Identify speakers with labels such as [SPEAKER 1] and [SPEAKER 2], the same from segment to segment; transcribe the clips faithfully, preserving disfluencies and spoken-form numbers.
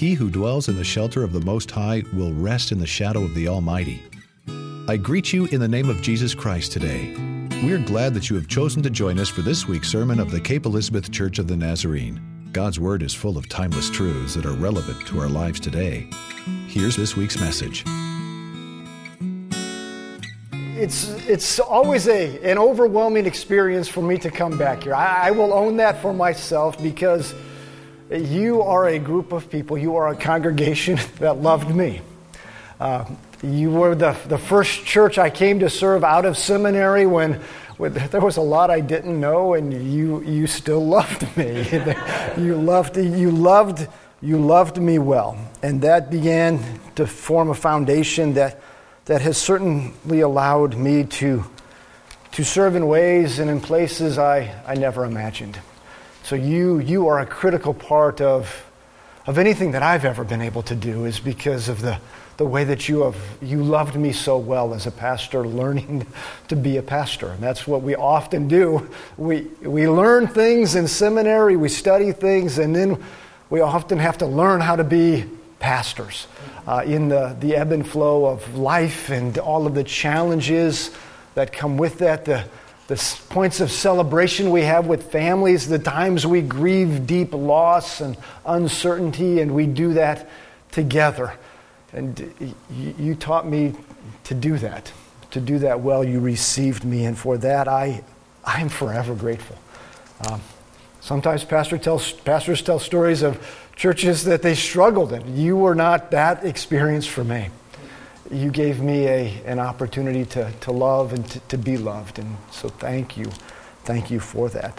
[SPEAKER 1] he who dwells in the shelter of the Most High will rest in the shadow of the Almighty. I greet you in the name of Jesus Christ today. We are glad that you have chosen to join us for this week's sermon of the Cape Elizabeth Church of the Nazarene. God's Word is full of timeless truths that are relevant to our lives today. Here's this week's message.
[SPEAKER 2] It's it's always a an overwhelming experience for me to come back here. I, I will own that for myself because you are a group of people, you are a congregation that loved me. Uh, you were the, the first church I came to serve out of seminary when, when there was a lot I didn't know, and you you still loved me. you loved you loved you loved me well, and that began to form a foundation that that has certainly allowed me to to serve in ways and in places I, I never imagined. So you you are a critical part of of anything that I've ever been able to do is because of the the way that you have you loved me so well as a pastor, learning to be a pastor. And that's what we often do. We we learn things in seminary, we study things, and then we often have to learn how to be pastors uh, in the, the ebb and flow of life and all of the challenges that come with that, the, the points of celebration we have with families, the times we grieve deep loss and uncertainty, and we do that together. And you taught me to do that, to do that well. You received me, and for that I I am forever grateful. Um, sometimes pastor tells, pastors tell stories of churches that they struggled in. You were not that experience for me. You gave me a an opportunity to, to love and to, to be loved, and so thank you. Thank you for that.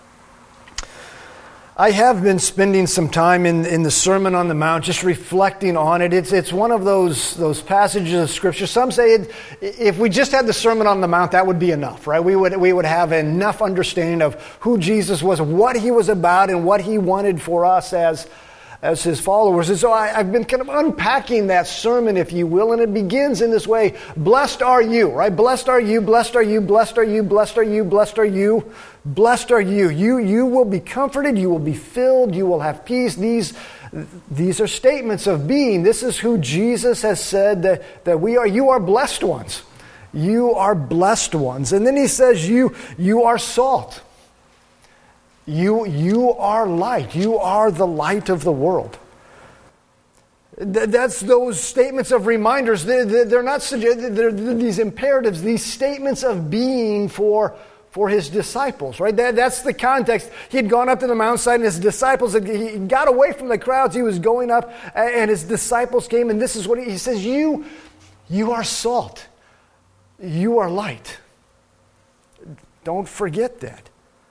[SPEAKER 2] I have been spending some time in, in the Sermon on the Mount, just reflecting on it. It's it's one of those those passages of Scripture. Some say it, if we just had the Sermon on the Mount, that would be enough, right? We would we would have enough understanding of who Jesus was, what he was about, and what he wanted for us as as his followers. And so I, I've been kind of unpacking that sermon, if you will, and it begins in this way: blessed are you, right? Blessed are you, blessed are you, blessed are you, blessed are you, blessed are you, blessed are you. You you will be comforted, you will be filled, you will have peace. These these are statements of being. This is who Jesus has said that, that we are. You are blessed ones. You are blessed ones. And then he says you you are salt. You, you are light. You are the light of the world. That's those statements of reminders. They're, they're not they're these imperatives, these statements of being for, for his disciples, right? That, that's the context. He had gone up to the mountainside, and his disciples, had, he got away from the crowds. He was going up, and his disciples came, and this is what he, he says, you, you are salt. You are light. Don't forget that.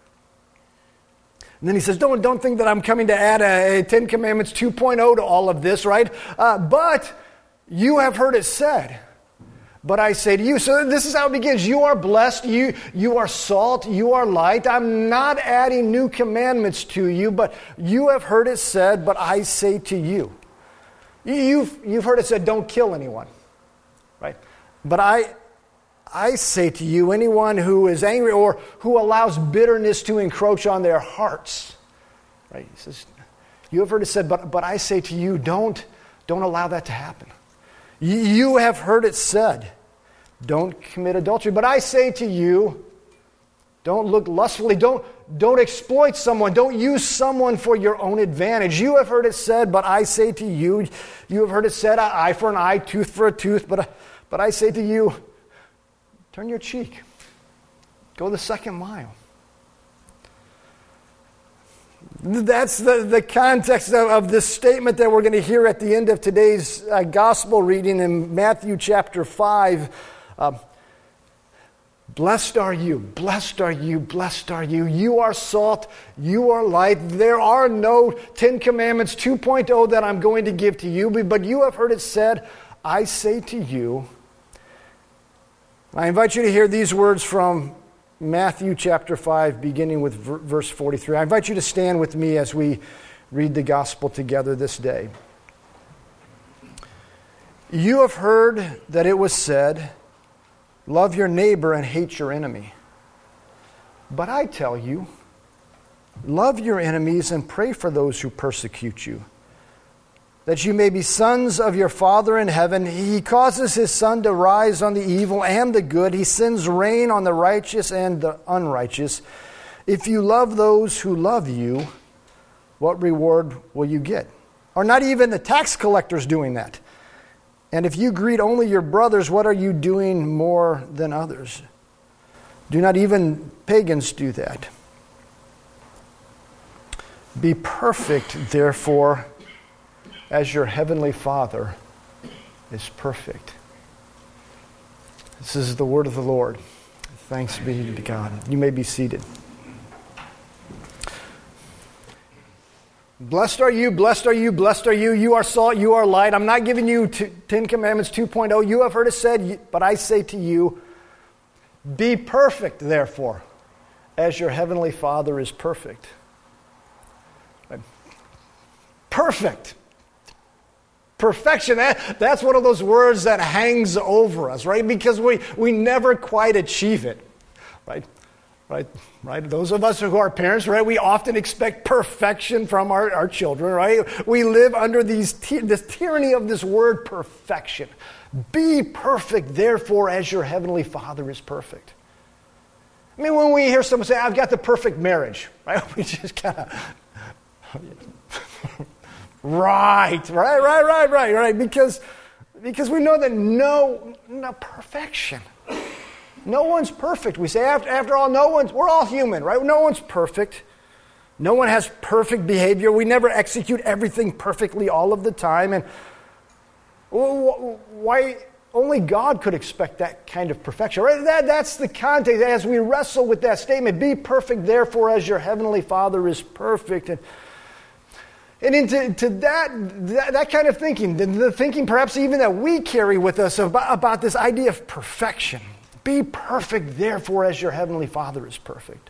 [SPEAKER 2] And then he says, don't, don't think that I'm coming to add a, a Ten Commandments two point oh to all of this, right? Uh, but you have heard it said, but I say to you. So this is how it begins. You are blessed. You, you are salt. You are light. I'm not adding new commandments to you, but you have heard it said, but I say to you. You've, you've heard it said, don't kill anyone, right? But I... I say to you, anyone who is angry or who allows bitterness to encroach on their hearts, right? He says, you have heard it said, but, but I say to you, don't, don't allow that to happen. You have heard it said, don't commit adultery. But I say to you, don't look lustfully, don't, don't exploit someone, don't use someone for your own advantage. You have heard it said, but I say to you, you have heard it said, eye for an eye, tooth for a tooth, but, but I say to you, turn your cheek. Go the second mile. That's the, the context of, of this statement that we're going to hear at the end of today's uh, gospel reading in Matthew chapter five. Uh, blessed are you, blessed are you, blessed are you. You are salt, you are light. There are no Ten Commandments two point oh that I'm going to give to you, but you have heard it said, I say to you. I invite you to hear these words from Matthew chapter five, beginning with verse forty-three. I invite you to stand with me as we read the gospel together this day. You have heard that it was said, love your neighbor and hate your enemy. But I tell you, love your enemies and pray for those who persecute you, that you may be sons of your Father in heaven. He causes his sun to rise on the evil and the good. He sends rain on the righteous and the unrighteous. If you love those who love you, what reward will you get? Are not even the tax collectors doing that? And if you greet only your brothers, what are you doing more than others? Do not even pagans do that? Be perfect, therefore, as your heavenly Father is perfect. This is the word of the Lord. Thanks be to God. You may be seated. Blessed are you, blessed are you, blessed are you. You are salt, you are light. I'm not giving you t- Ten Commandments two point oh. You have heard it said, but I say to you, be perfect, therefore, as your heavenly Father is perfect. Perfect. Perfection, that, that's one of those words that hangs over us, right? Because we, we never quite achieve it, right? Right, right. Those of us who are parents, right, we often expect perfection from our, our children, right? We live under these this tyranny of this word perfection. Be perfect, therefore, as your heavenly Father is perfect. I mean, when we hear someone say, I've got the perfect marriage, right? We just kind of, right, right, right, right, right, right, because, because we know that no, no perfection. No one's perfect. We say, after, after all, no one's, we're all human, right? No one's perfect. No one has perfect behavior. We never execute everything perfectly all of the time. And why only God could expect that kind of perfection, right? That, that's the context as we wrestle with that statement. Be perfect, therefore, as your heavenly Father is perfect. And, and into to that, that that kind of thinking, the, the thinking perhaps even that we carry with us about, about this idea of perfection. Be perfect, therefore, as your heavenly Father is perfect.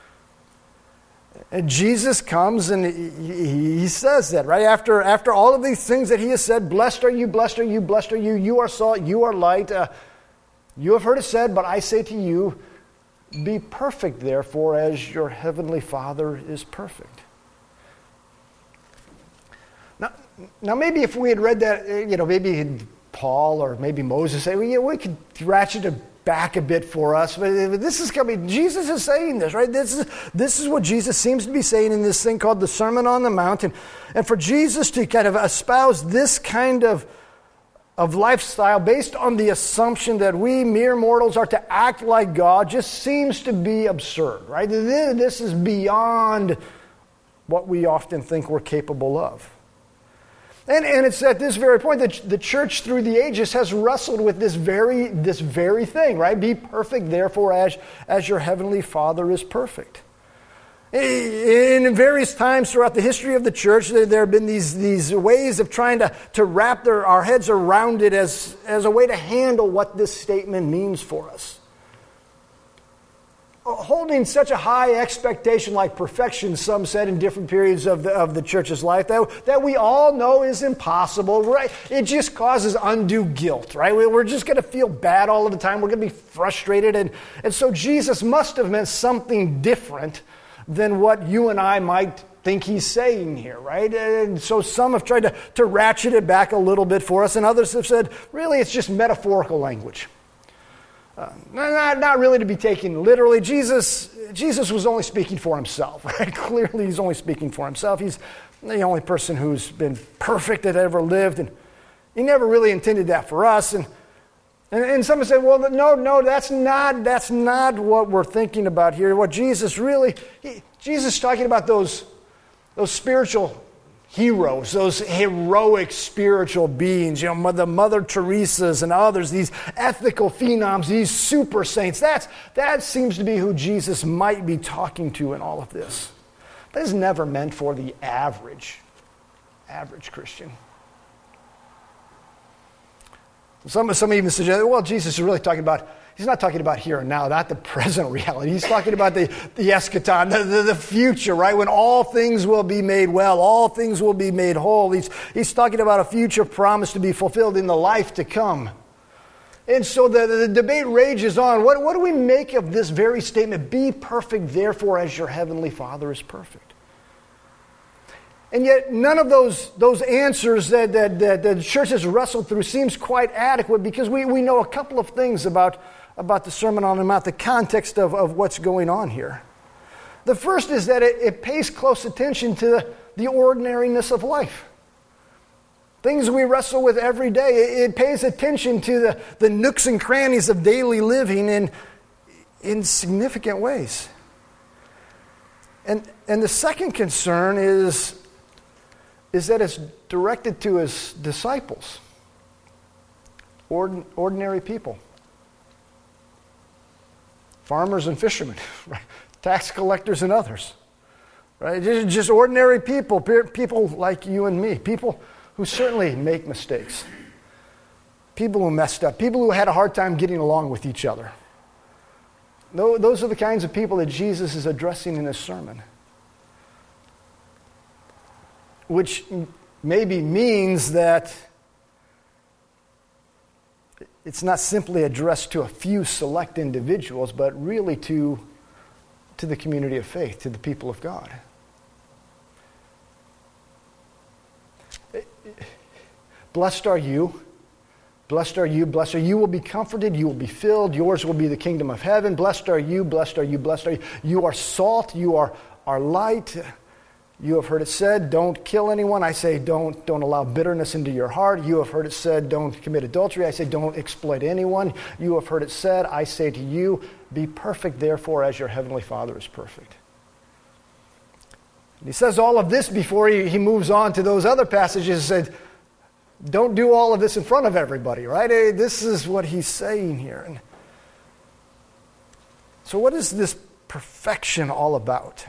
[SPEAKER 2] And Jesus comes and he, he says that, right? After, after all of these things that he has said, blessed are you, blessed are you, blessed are you, you are salt, you are light. Uh, you have heard it said, but I say to you, be perfect, therefore, as your heavenly Father is perfect. Now, now maybe if we had read that, you know, maybe Paul or maybe Moses say, well, yeah, we could ratchet it back a bit for us, but this is coming. Jesus is saying this, right? This is this is what Jesus seems to be saying in this thing called the Sermon on the Mount, and, and for Jesus to kind of espouse this kind of of lifestyle based on the assumption that we mere mortals are to act like God just seems to be absurd, right? This is beyond what we often think we're capable of. And, and it's at this very point that the church through the ages has wrestled with this very this very thing, right? Be perfect, therefore, as, as your heavenly Father is perfect. In various times throughout the history of the church, there, there have been these, these ways of trying to, to wrap their, our heads around it as, as a way to handle what this statement means for us. Holding such a high expectation like perfection, some said in different periods of the, of the church's life, that, that we all know is impossible, right? It just causes undue guilt, right? We're just going to feel bad all of the time. We're going to be frustrated. And, and so Jesus must have meant something different than what you and I might think he's saying here, right? And so some have tried to, to ratchet it back a little bit for us, and others have said, really, it's just metaphorical language. Uh, not, not really to be taken literally. Jesus, Jesus was only speaking for himself, right? Clearly, he's only speaking for himself. He's the only person who's been perfect that ever lived, and he never really intended that for us. And and, and some have said, well, no, no, that's not that's not what we're thinking about here. What Jesus really, he, Jesus is talking about those those spiritual heroes, those heroic spiritual beings, you know, the Mother Teresas and others, these ethical phenoms, these super saints. That's, that seems to be who Jesus might be talking to in all of this. That is never meant for the average, average Christian. Some, some even suggest, well, Jesus is really talking about, he's not talking about here and now, not the present reality. He's talking about the, the eschaton, the, the, the future, right? When all things will be made well, all things will be made whole. He's, he's talking about a future promise to be fulfilled in the life to come. And so the, the debate rages on. What, what do we make of this very statement? Be perfect, therefore, as your heavenly Father is perfect. And yet none of those, those answers that, that, that the church has wrestled through seems quite adequate, because we, we know a couple of things about, about the Sermon on the Mount, the context of, of what's going on here. The first is that it, it pays close attention to the, the ordinariness of life. Things we wrestle with every day. It, it pays attention to the, the nooks and crannies of daily living in, in significant ways. And, and the second concern is, is that it's directed to his disciples, Ord, ordinary people, farmers and fishermen, right? Tax collectors and others, right? Just, just ordinary people, people like you and me, people who certainly make mistakes, people who messed up, people who had a hard time getting along with each other. Those are the kinds of people that Jesus is addressing in his sermon, which maybe means that it's not simply addressed to a few select individuals, but really to, to the community of faith, to the people of God. Blessed are you. Blessed are you, blessed are you. You will be comforted, you will be filled, yours will be the kingdom of heaven. Blessed are you, blessed are you, blessed are you. You are salt, you are, are light. You have heard it said, don't kill anyone. I say, don't, don't allow bitterness into your heart. You have heard it said, don't commit adultery. I say, don't exploit anyone. You have heard it said, I say to you, be perfect, therefore, as your heavenly Father is perfect. And he says all of this before he, he moves on to those other passages. He said, don't do all of this in front of everybody, right? This is what he's saying here. And so what is this perfection all about?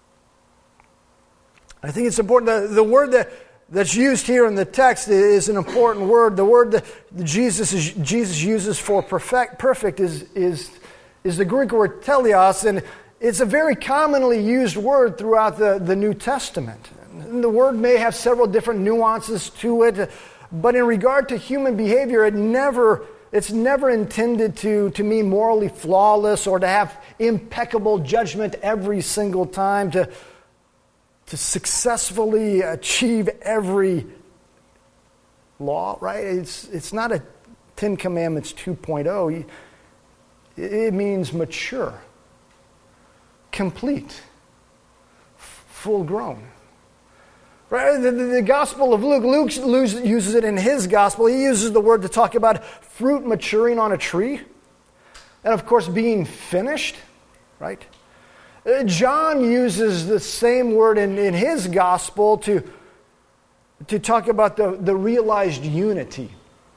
[SPEAKER 2] I think it's important. The, the word that, that's used here in the text is an important word. The word that Jesus is, Jesus uses for perfect, perfect is, is, is the Greek word teleos, and it's a very commonly used word throughout the, the New Testament. And the word may have several different nuances to it, but in regard to human behavior, it never, it's never intended to, to mean morally flawless or to have impeccable judgment every single time, to to successfully achieve every law, right? It's, it's not a Ten Commandments two point oh. It means mature, complete, full grown. Right? The, the, the Gospel of Luke, Luke uses it in his Gospel. He uses the word to talk about fruit maturing on a tree. And of course, being finished, right? John uses the same word in, in his gospel to, to talk about the, the realized unity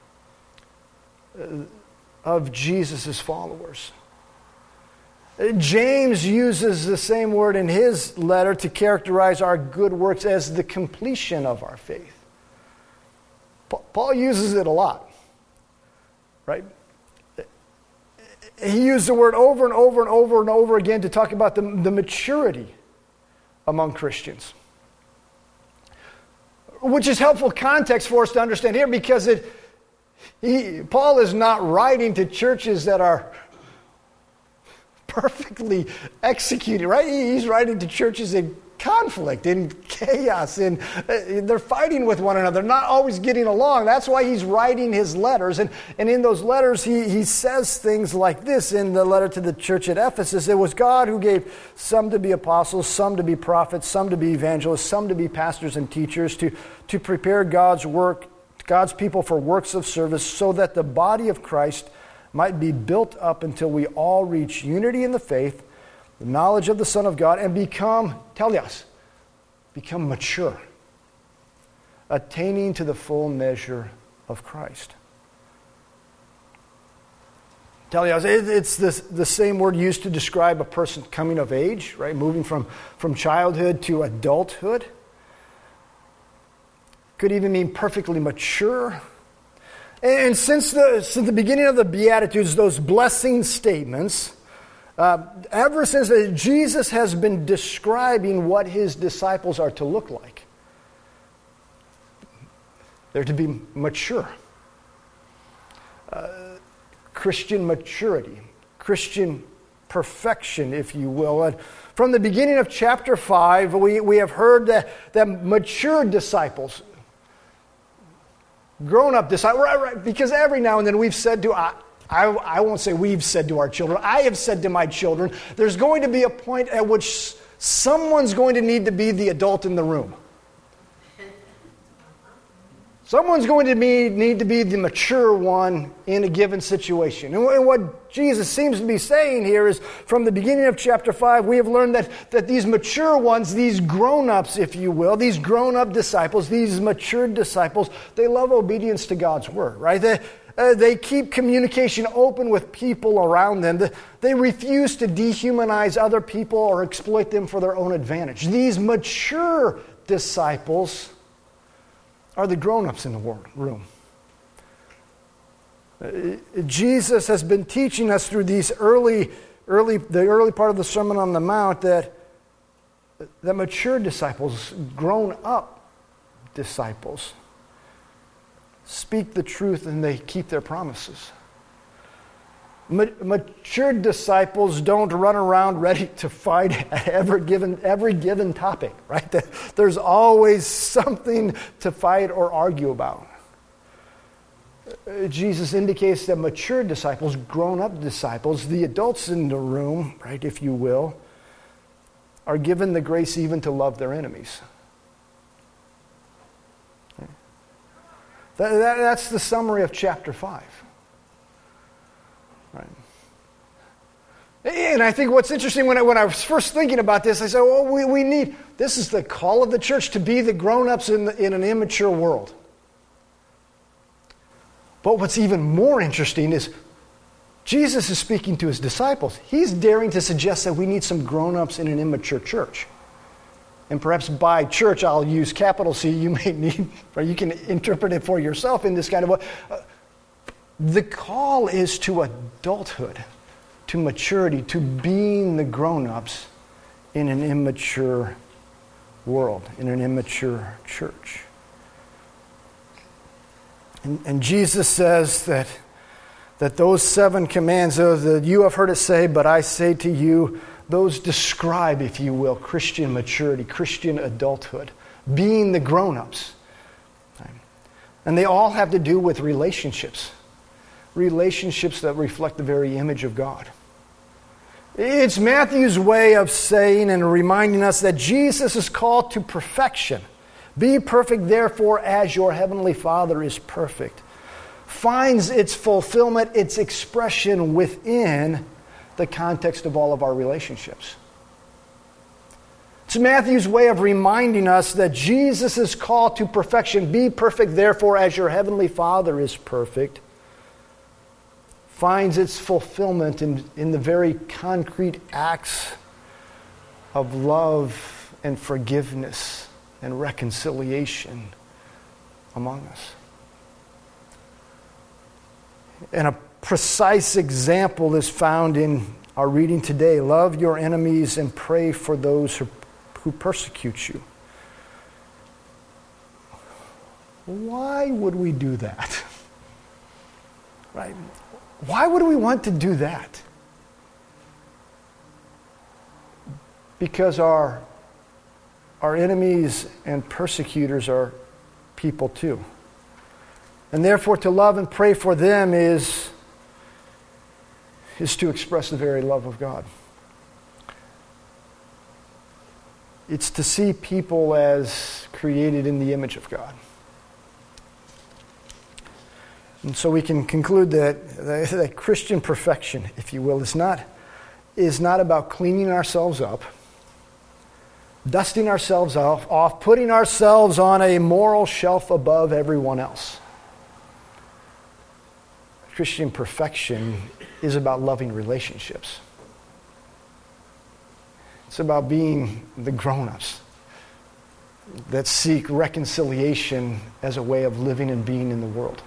[SPEAKER 2] of Jesus' followers. James uses the same word in his letter to characterize our good works as the completion of our faith. Paul uses it a lot, right? He used the word over and over and over and over again to talk about the, the maturity among Christians, which is helpful context for us to understand here, because it, he, Paul is not writing to churches that are perfectly executed, right? He's writing to churches in conflict, in chaos, and they're fighting with one another, not always getting along. That's why he's writing his letters. And, and in those letters, he, he says things like this in the letter to the church at Ephesus. It was God who gave some to be apostles, some to be prophets, some to be evangelists, some to be pastors and teachers, to, to prepare God's work, God's people for works of service, so that the body of Christ might be built up until we all reach unity in the faith, the knowledge of the Son of God, and become, teleos, become mature, attaining to the full measure of Christ. Teleos, it's the, the same word used to describe a person coming of age, right? Moving from, from childhood to adulthood. Could even mean perfectly mature. And since the, since the beginning of the Beatitudes, those blessing statements, Uh, ever since uh, Jesus has been describing what his disciples are to look like. They're to be mature. Uh, Christian maturity, Christian perfection, if you will. And from the beginning of chapter five, we, we have heard that, that mature disciples, grown-up disciples, right, right, because every now and then we've said to, I, I, I won't say we've said to our children, I have said to my children, there's going to be a point at which someone's going to need to be the adult in the room. Someone's going to be, need to be the mature one in a given situation. And what Jesus seems to be saying here is, from the beginning of chapter five, we have learned that, that these mature ones, these grown-ups, if you will, these grown-up disciples, these matured disciples, they love obedience to God's word, right? They, uh, they keep communication open with people around them. They, they refuse to dehumanize other people or exploit them for their own advantage. These mature disciples are the grown-ups in the room. Jesus has been teaching us through these early, early, the early part of the Sermon on the Mount that, that mature disciples, grown-up disciples, speak the truth and they keep their promises. Mature disciples don't run around ready to fight at every given, every given topic, right? There's always something to fight or argue about. Jesus indicates that mature disciples, grown-up disciples, the adults in the room, right, if you will, are given the grace even to love their enemies. That, that, that's the summary of chapter five. Right. And I think what's interesting, when I, when I was first thinking about this, I said, well, we, we need, this is the call of the church, to be the grown-ups in, the, in an immature world. But what's even more interesting is Jesus is speaking to his disciples. He's daring to suggest that we need some grown-ups in an immature church. And perhaps by church, I'll use capital C, you may need, or you can interpret it for yourself in this kind of way. Uh, The call is to adulthood, to maturity, to being the grown-ups in an immature world, in an immature church. And, and Jesus says that, that those seven commands, those that you have heard it say, but I say to you, those describe, if you will, Christian maturity, Christian adulthood, being the grown-ups. And they all have to do with relationships. Relationships that reflect the very image of God. It's Matthew's way of saying and reminding us that Jesus is called to perfection. Be perfect, therefore, as your heavenly Father is perfect. Finds its fulfillment, its expression within the context of all of our relationships. It's Matthew's way of reminding us that Jesus is called to perfection. Be perfect, therefore, as your heavenly Father is perfect. Finds its fulfillment in, in the very concrete acts of love and forgiveness and reconciliation among us. And a precise example is found in our reading today. Love your enemies and pray for those who, who persecute you. Why would we do that? Right? Why would we want to do that? Because our, our enemies and persecutors are people too. And therefore to love and pray for them is, is to express the very love of God. It's to see people as created in the image of God. And so we can conclude that, that, that Christian perfection, if you will, is not, is not about cleaning ourselves up, dusting ourselves off, off, putting ourselves on a moral shelf above everyone else. Christian perfection is about loving relationships. It's about being the grown-ups that seek reconciliation as a way of living and being in the world.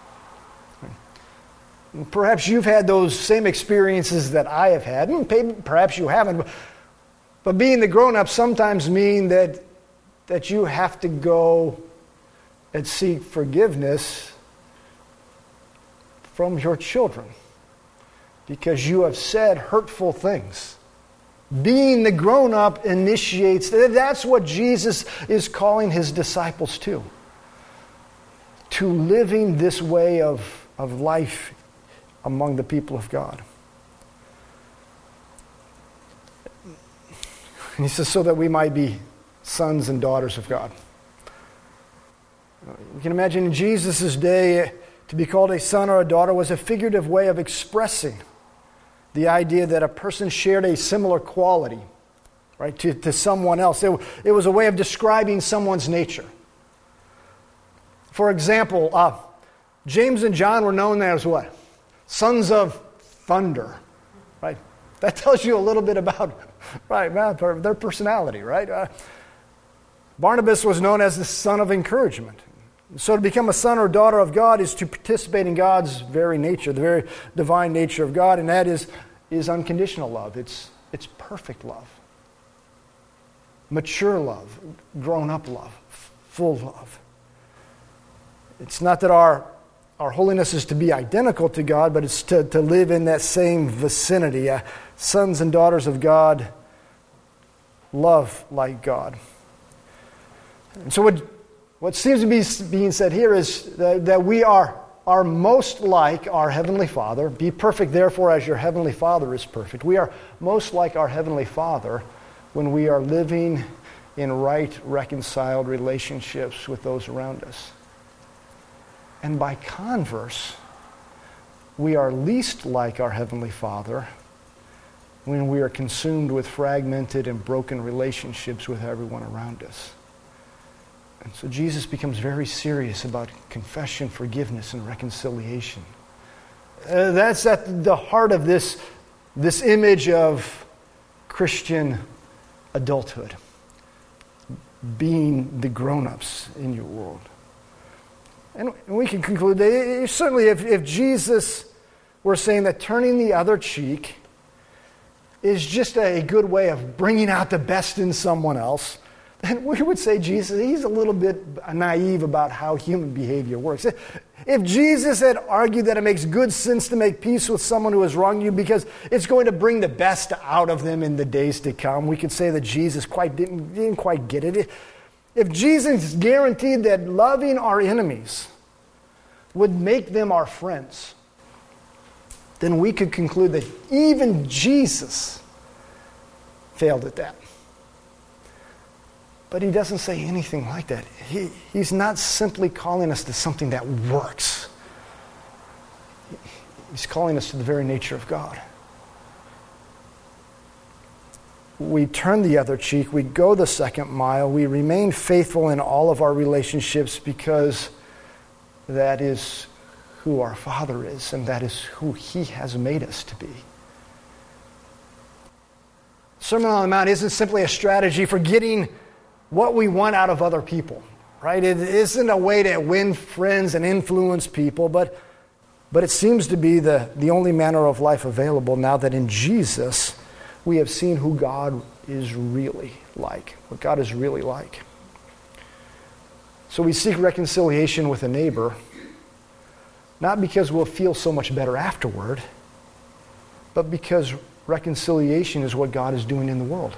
[SPEAKER 2] Perhaps you've had those same experiences that I have had. Perhaps you haven't. But being the grown-up sometimes means that, that you have to go and seek forgiveness from your children. because you have said hurtful things. Being the grown-up initiates, that's what Jesus is calling his disciples to. To living this way of, of life among the people of God. And he says, so that we might be sons and daughters of God. You can imagine in Jesus' day, to be called a son or a daughter was a figurative way of expressing the idea that a person shared a similar quality, right, to, to someone else. It, it was a way of describing someone's nature. For example, uh, James and John were known as what? Sons of thunder, right? That tells you a little bit about, right, their personality, right? Uh, Barnabas was known as the son of encouragement. So to become a son or daughter of God is to participate in God's very nature, the very divine nature of God, and that is, is unconditional love. It's, it's perfect love. Mature love, grown-up love, full love. It's not that our, our holiness is to be identical to God, but it's to, to live in that same vicinity. Uh, sons and daughters of God love like God. And so what What seems to be being said here is that, that we are, are most like our Heavenly Father. Be perfect, therefore, as your Heavenly Father is perfect. We are most like our Heavenly Father when we are living in right, reconciled relationships with those around us. And by converse, we are least like our Heavenly Father when we are consumed with fragmented and broken relationships with everyone around us. And so Jesus becomes very serious about confession, forgiveness, and reconciliation. Uh, that's at the heart of this, this image of Christian adulthood. Being the grown-ups in your world. And we can conclude that certainly if, if Jesus were saying that turning the other cheek is just a good way of bringing out the best in someone else, and we would say Jesus, he's a little bit naive about how human behavior works. If Jesus had argued that it makes good sense to make peace with someone who has wronged you because it's going to bring the best out of them in the days to come, we could say that Jesus quite didn't, didn't quite get it. If Jesus guaranteed that loving our enemies would make them our friends, then we could conclude that even Jesus failed at that. But he doesn't say anything like that. He, he's not simply calling us to something that works. He's calling us to the very nature of God. We turn the other cheek. We go the second mile. We remain faithful in all of our relationships because that is who our Father is, and that is who He has made us to be. Sermon on the Mount isn't simply a strategy for getting what we want out of other people, right? It isn't a way to win friends and influence people, but, but it seems to be the, the only manner of life available now that in Jesus we have seen who God is really like, what God is really like. So we seek reconciliation with a neighbor, not because we'll feel so much better afterward, but because reconciliation is what God is doing in the world.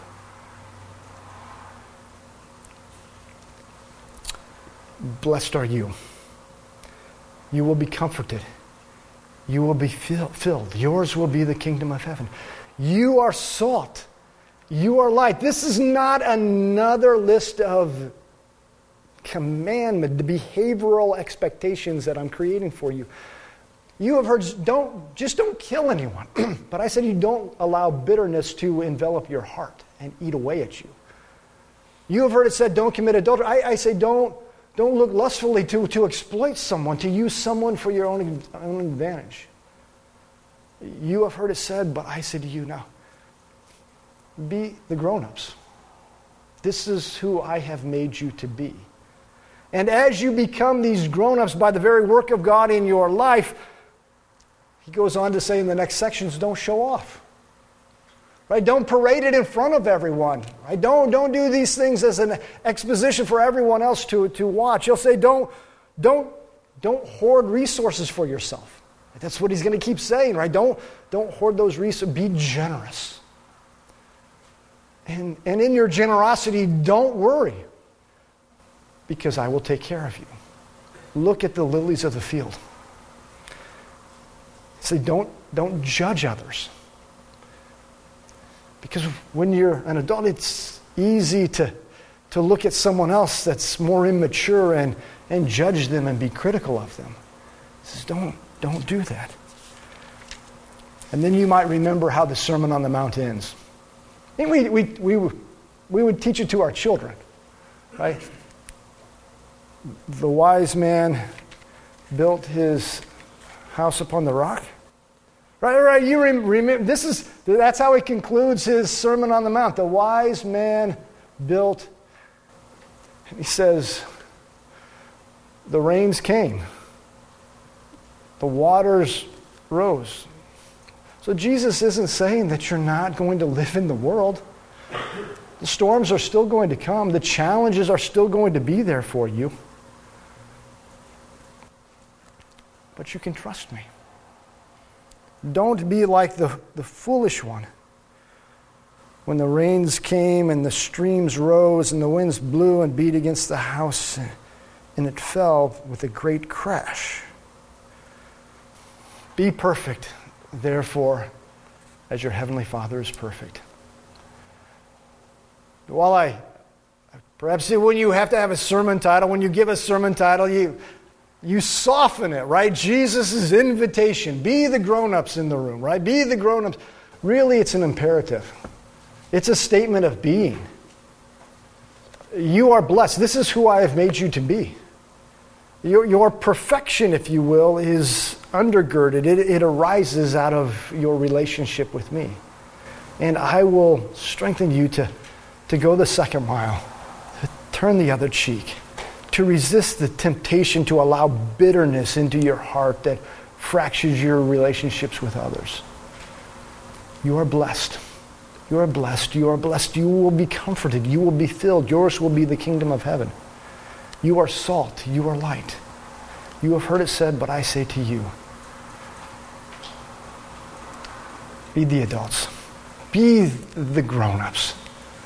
[SPEAKER 2] Blessed are you. You will be comforted. You will be fill, filled. Yours will be the kingdom of heaven. You are salt. You are light. This is not another list of commandment, the behavioral expectations that I'm creating for you. You have heard, don't just don't kill anyone. But I said you don't allow bitterness to envelop your heart and eat away at you. You have heard it said, don't commit adultery. I, I say don't Don't look lustfully to, to exploit someone, to use someone for your own, own advantage. You have heard it said, but I say to you now, be the grown-ups. This is who I have made you to be. And as you become these grown-ups by the very work of God in your life, he goes on to say in the next sections, don't show off. Right? Don't parade it in front of everyone. Right? Don't, don't do these things as an exposition for everyone else to, to watch. He'll say, don't, don't, don't hoard resources for yourself. That's what he's going to keep saying, right? Don't, don't hoard those resources. Be generous. And, and in your generosity, don't worry, because I will take care of you. Look at the lilies of the field. Say, don't, don't judge others. Because when you're an adult, it's easy to, to look at someone else that's more immature and, and judge them and be critical of them. He says, don't, don't do that. And then you might remember how the Sermon on the Mount ends. And we, we, we, we would teach it to our children, right? The wise man built his house upon the rock. Right, right. You remember, this is, that's how he concludes his Sermon on the Mount. The wise man built, and he says, the rains came. The waters rose. So Jesus isn't saying that you're not going to live in the world. The storms are still going to come. The challenges are still going to be there for you. But you can trust me. Don't be like the, the foolish one. When the rains came and the streams rose and the winds blew and beat against the house and, and it fell with a great crash. Be perfect, therefore, as your heavenly Father is perfect. While I, perhaps when you have to have a sermon title, when you give a sermon title, you, you soften it, right? Jesus' invitation. Be the grown-ups in the room, right? Be the grown-ups. Really, it's an imperative. It's a statement of being. You are blessed. This is who I have made you to be. Your, your perfection, if you will, is undergirded. It, it arises out of your relationship with me. And I will strengthen you to, to go the second mile, to turn the other cheek, to resist the temptation to allow bitterness into your heart that fractures your relationships with others. You are blessed. You are blessed. You are blessed. You will be comforted. You will be filled. Yours will be the kingdom of heaven. You are salt. You are light. You have heard it said, but I say to you, be the adults. Be the grown-ups.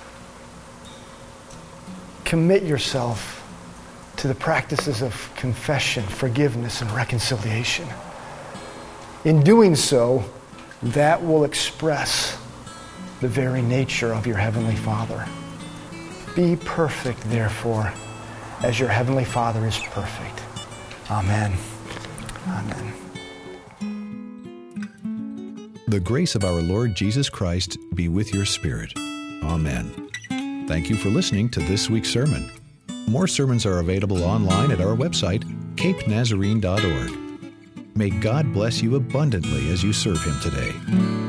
[SPEAKER 2] Commit yourself to the practices of confession, forgiveness, and reconciliation. In doing so, that will express the very nature of your Heavenly Father. Be perfect, therefore, as your Heavenly Father is perfect. Amen. Amen.
[SPEAKER 1] The grace of our Lord Jesus Christ be with your spirit. Amen. Thank you for listening to this week's sermon. More sermons are available online at our website, cape nazarene dot org. May God bless you abundantly as you serve Him today.